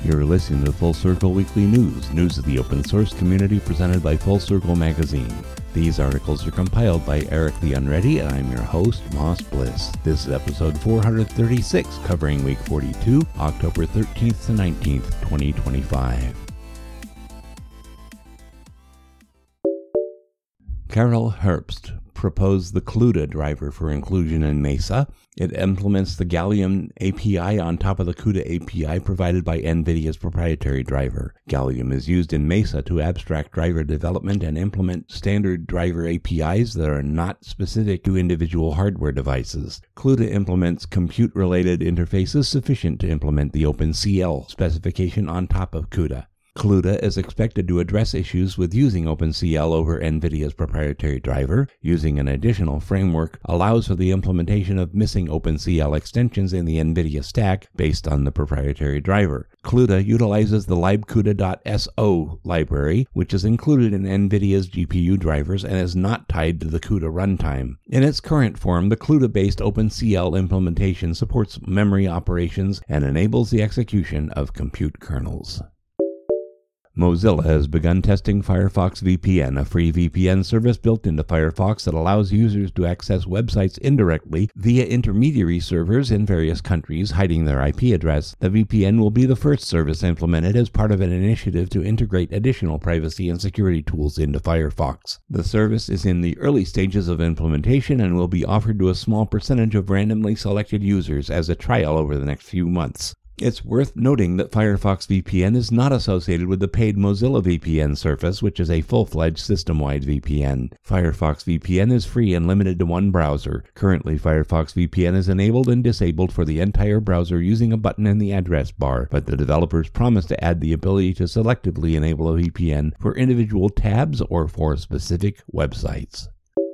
You're listening to Full Circle Weekly news of the open source community presented by Full Circle Magazine. These articles are compiled by Eric the Unready, and I'm your host, Moss Bliss. This is episode 436, covering week 42, October 13th to 19th, 2025. Carol Herbst proposed the CUDA driver for inclusion in Mesa. It implements the Gallium API on top of the CUDA API provided by NVIDIA's proprietary driver. Gallium is used in Mesa to abstract driver development and implement standard driver APIs that are not specific to individual hardware devices. CUDA implements compute-related interfaces sufficient to implement the OpenCL specification on top of CUDA. CUDA is expected to address issues with using OpenCL over NVIDIA's proprietary driver. Using an additional framework allows for the implementation of missing OpenCL extensions in the NVIDIA stack based on the proprietary driver. CUDA utilizes the libcuda.so library, which is included in NVIDIA's GPU drivers and is not tied to the CUDA runtime. In its current form, the CUDA-based OpenCL implementation supports memory operations and enables the execution of compute kernels. Mozilla has begun testing Firefox VPN, a free VPN service built into Firefox that allows users to access websites indirectly via intermediary servers in various countries, hiding their IP address. The VPN will be the first service implemented as part of an initiative to integrate additional privacy and security tools into Firefox. The service is in the early stages of implementation and will be offered to a small percentage of randomly selected users as a trial over the next few months. It's worth noting that Firefox VPN is not associated with the paid Mozilla VPN service, which is a full-fledged system-wide VPN. Firefox VPN is free and limited to one browser. Currently, Firefox VPN is enabled and disabled for the entire browser using a button in the address bar, but the developers promise to add the ability to selectively enable a VPN for individual tabs or for specific websites.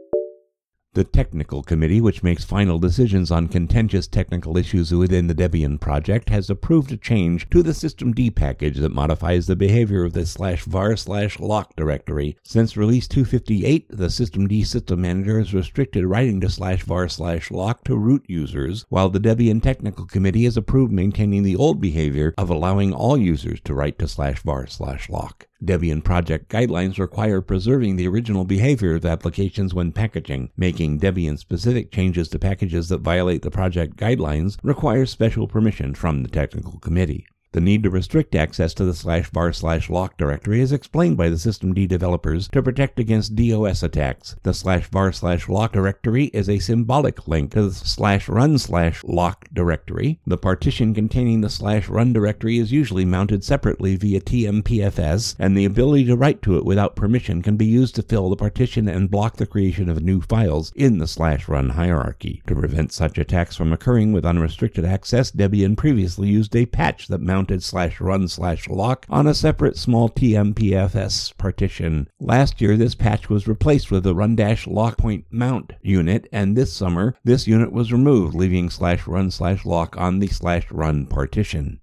The Technical Committee, which makes final decisions on contentious technical issues within the Debian project, has approved a change to the systemd package that modifies the behavior of the /var/lock directory. Since release 258, the systemd system manager has restricted writing to /var/lock to root users, while the Debian Technical Committee has approved maintaining the old behavior of allowing all users to write to /var/lock. Debian project guidelines require preserving the original behavior of applications when packaging. Making Debian-specific changes to packages that violate the project guidelines requires special permission from the Technical Committee. The need to restrict access to the /var/lock directory is explained by the systemd developers to protect against DOS attacks. The /var/lock directory is a symbolic link to the /run/lock directory. The partition containing the /run directory is usually mounted separately via TMPFS, and the ability to write to it without permission can be used to fill the partition and block the creation of new files in the /run hierarchy. To prevent such attacks from occurring with unrestricted access, Debian previously used a patch that mounted /run/lock on a separate small TMPFS partition. Last year, this patch was replaced with the run-lock point mount unit, and this summer, this unit was removed, leaving /run/lock on the /run partition.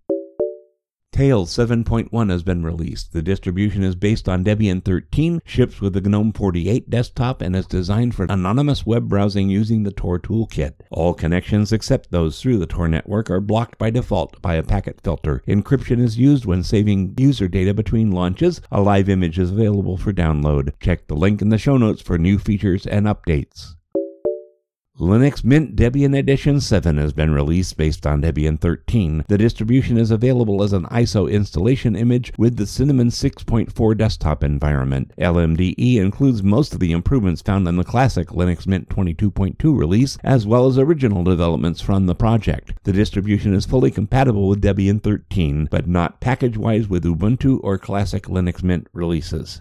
Tails 7.1 has been released. The distribution is based on Debian 13, ships with the GNOME 48 desktop, and is designed for anonymous web browsing using the Tor toolkit. All connections except those through the Tor network are blocked by default by a packet filter. Encryption is used when saving user data between launches. A live image is available for download. Check the link in the show notes for new features and updates. Linux Mint Debian Edition 7 has been released based on Debian 13. The distribution is available as an ISO installation image with the Cinnamon 6.4 desktop environment. LMDE includes most of the improvements found in the classic Linux Mint 22.2 release, as well as original developments from the project. The distribution is fully compatible with Debian 13, but not package-wise with Ubuntu or classic Linux Mint releases.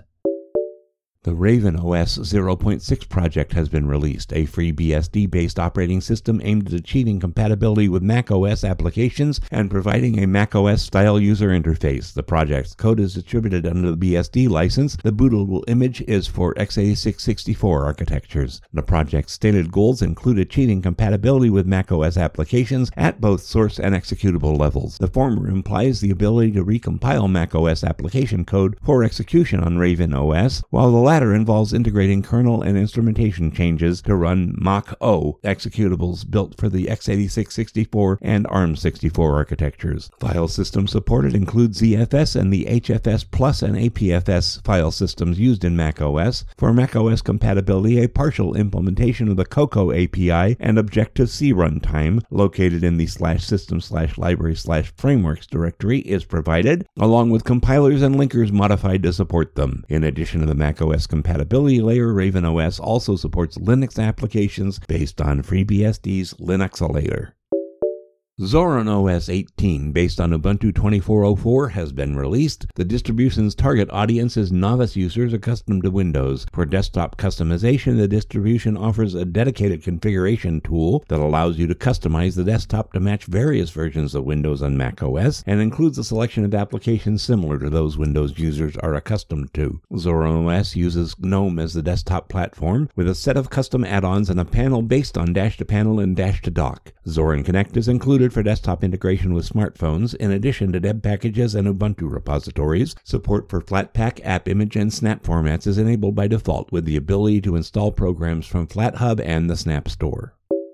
The Raven OS 0.6 project has been released, a free BSD-based operating system aimed at achieving compatibility with macOS applications and providing a macOS-style user interface. The project's code is distributed under the BSD license. The bootable image is for x86-64 architectures. The project's stated goals include achieving compatibility with macOS applications at both source and executable levels. The former implies the ability to recompile macOS application code for execution on Raven OS, while the latter latter involves integrating kernel and instrumentation changes to run Mach-O executables built for the x86-64 and ARM64 architectures. File system supported includes ZFS and the HFS Plus and APFS file systems used in macOS. For macOS compatibility, a partial implementation of the Cocoa API and Objective-C runtime, located in the /system/library/frameworks directory, is provided, along with compilers and linkers modified to support them. In addition to the macOS compatibility layer, Raven OS also supports Linux applications based on FreeBSD's Linuxolator. Zorin OS 18, based on Ubuntu 24.04, has been released. The distribution's target audience is novice users accustomed to Windows. For desktop customization, the distribution offers a dedicated configuration tool that allows you to customize the desktop to match various versions of Windows and Mac OS, and includes a selection of applications similar to those Windows users are accustomed to. Zorin OS uses GNOME as the desktop platform, with a set of custom add-ons and a panel based on Dash-to-Panel and Dash-to-Dock. Zorin Connect is included for desktop integration with smartphones, in addition to Deb packages and Ubuntu repositories. Support for Flatpak, AppImage, and Snap formats is enabled by default, with the ability to install programs from FlatHub and the Snap Store.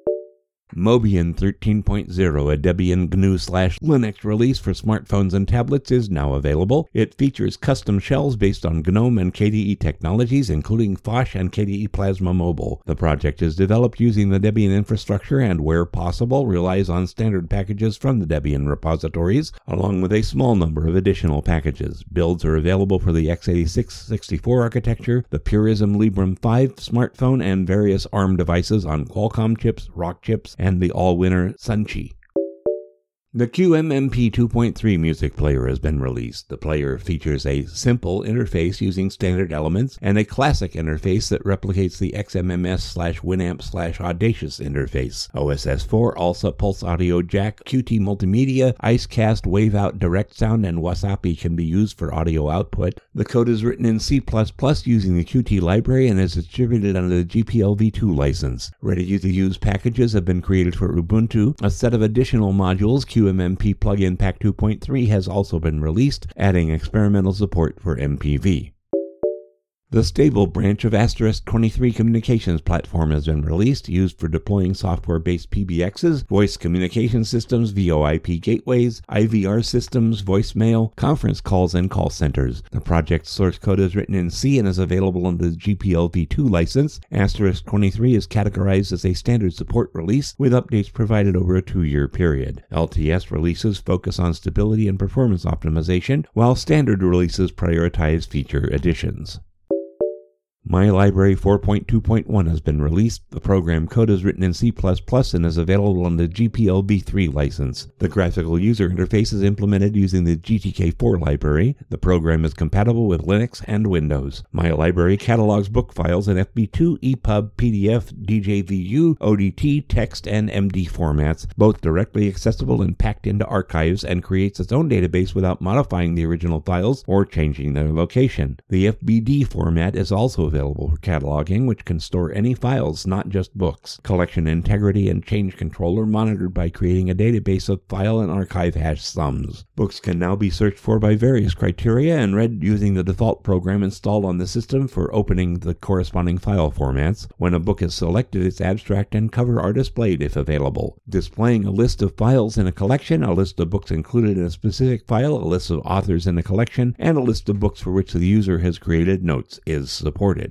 Mobian 13.0, a Debian GNU/Linux release for smartphones and tablets, is now available. It features custom shells based on GNOME and KDE technologies, including Phosh and KDE Plasma Mobile. The project is developed using the Debian infrastructure and, where possible, relies on standard packages from the Debian repositories, along with a small number of additional packages. Builds are available for the x86-64 architecture, the Purism Librem 5 smartphone, and various ARM devices on Qualcomm chips, Rock chips, and the all-winner Sunchi. The QMMP 2.3 music player has been released. The player features a simple interface using standard elements and a classic interface that replicates the XMMS/Winamp/Audacious interface. OSS4, ALSA, Pulse Audio Jack, Qt Multimedia, IceCast, Waveout, Direct Sound, and Wasapi can be used for audio output. The code is written in C++ using the Qt library and is distributed under the GPL v2 license. Ready-to-use packages have been created for Ubuntu. A set of additional modules, QMMP Plugin Pack 2.3, has also been released, adding experimental support for MPV. The stable branch of Asterisk 23 communications platform has been released, used for deploying software-based PBXs, voice communication systems, VoIP gateways, IVR systems, voicemail, conference calls, and call centers. The project's source code is written in C and is available under the GPL v2 license. Asterisk 23 is categorized as a standard support release, with updates provided over a 2-year period. LTS releases focus on stability and performance optimization, while standard releases prioritize feature additions. MyLibrary 4.2.1 has been released. The program code is written in C++ and is available on the GPL v3 license. The graphical user interface is implemented using the GTK4 library. The program is compatible with Linux and Windows. MyLibrary catalogs book files in FB2, EPUB, PDF, DJVU, ODT, text, and MD formats, both directly accessible and packed into archives, and creates its own database without modifying the original files or changing their location. The FBD format is also available for cataloging, which can store any files, not just books. Collection integrity and change control are monitored by creating a database of file and archive hash sums. Books can now be searched for by various criteria and read using the default program installed on the system for opening the corresponding file formats. When a book is selected, its abstract and cover are displayed if available. Displaying a list of files in a collection, a list of books included in a specific file, a list of authors in a collection, and a list of books for which the user has created notes is supported.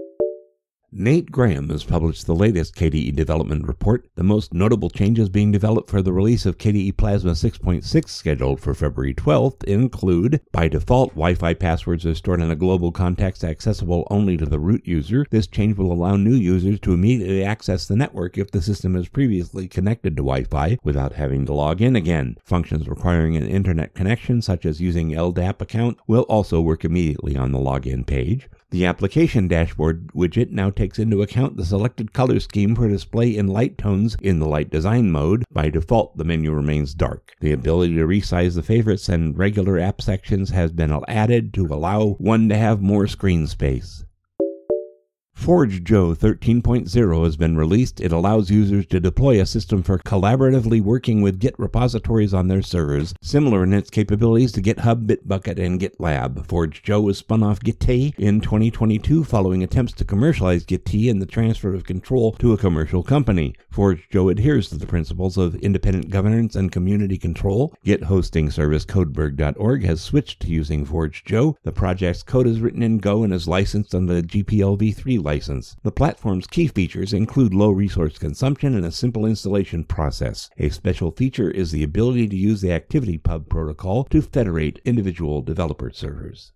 Nate Graham has published the latest KDE development report. The most notable changes being developed for the release of KDE Plasma 6.6 scheduled for February 12th include, by default, Wi-Fi passwords are stored in a global context accessible only to the root user. This change will allow new users to immediately access the network if the system is previously connected to Wi-Fi without having to log in again. Functions requiring an internet connection, such as using LDAP account, will also work immediately on the login page. The application dashboard widget now takes into account the selected color scheme for display in light tones in the light design mode. By default, the menu remains dark. The ability to resize the favorites and regular app sections has been added to allow one to have more screen space. Forge Joe 13.0 has been released. It allows users to deploy a system for collaboratively working with Git repositories on their servers, similar in its capabilities to GitHub, Bitbucket, and GitLab. Forge Joe was spun off Git in 2022 following attempts to commercialize Git and the transfer of control to a commercial company. Forge Joe adheres to the principles of independent governance and community control. Git hosting service Codeberg.org has switched to using Forge Joe. The project's code is written in Go and is licensed under the GPL v3 The platform's key features include low resource consumption and a simple installation process. A special feature is the ability to use the ActivityPub protocol to federate individual developer servers.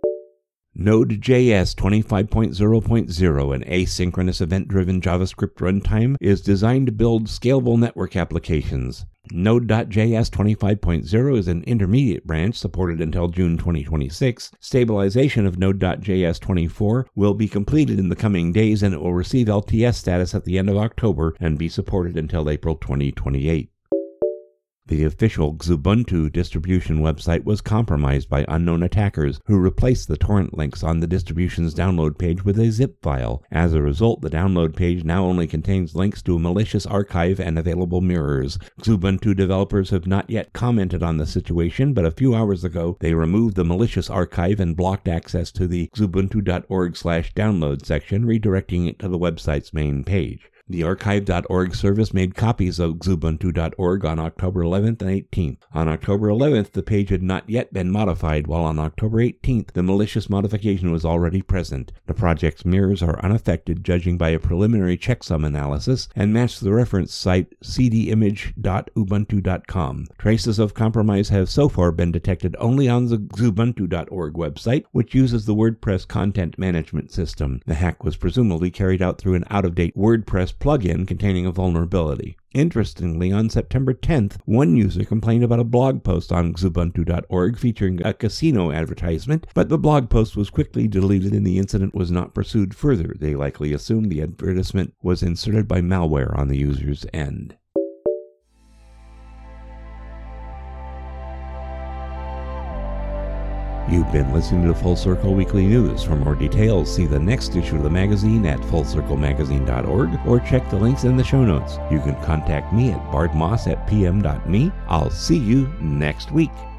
Node.js 25.0.0, an asynchronous event-driven JavaScript runtime, is designed to build scalable network applications. Node.js 25.0 is an intermediate branch supported until June 2026. Stabilization of Node.js 24 will be completed in the coming days, and it will receive LTS status at the end of October and be supported until April 2028. The official Xubuntu distribution website was compromised by unknown attackers who replaced the torrent links on the distribution's download page with a zip file. As a result, the download page now only contains links to a malicious archive and available mirrors. Xubuntu developers have not yet commented on the situation, but a few hours ago they removed the malicious archive and blocked access to the xubuntu.org/download section, redirecting it to the website's main page. The archive.org service made copies of xubuntu.org on October 11th and 18th. On October 11th, the page had not yet been modified, while on October 18th, the malicious modification was already present. The project's mirrors are unaffected, judging by a preliminary checksum analysis, and match the reference site cdimage.ubuntu.com. Traces of compromise have so far been detected only on the xubuntu.org website, which uses the WordPress content management system. The hack was presumably carried out through an out-of-date WordPress plugin containing a vulnerability. Interestingly, on September 10th, one user complained about a blog post on xubuntu.org featuring a casino advertisement, but the blog post was quickly deleted and the incident was not pursued further. They likely assumed the advertisement was inserted by malware on the user's end. You've been listening to Full Circle Weekly News. For more details, see the next issue of the magazine at fullcirclemagazine.org or check the links in the show notes. You can contact me at bardmoss@pm.me. I'll see you next week.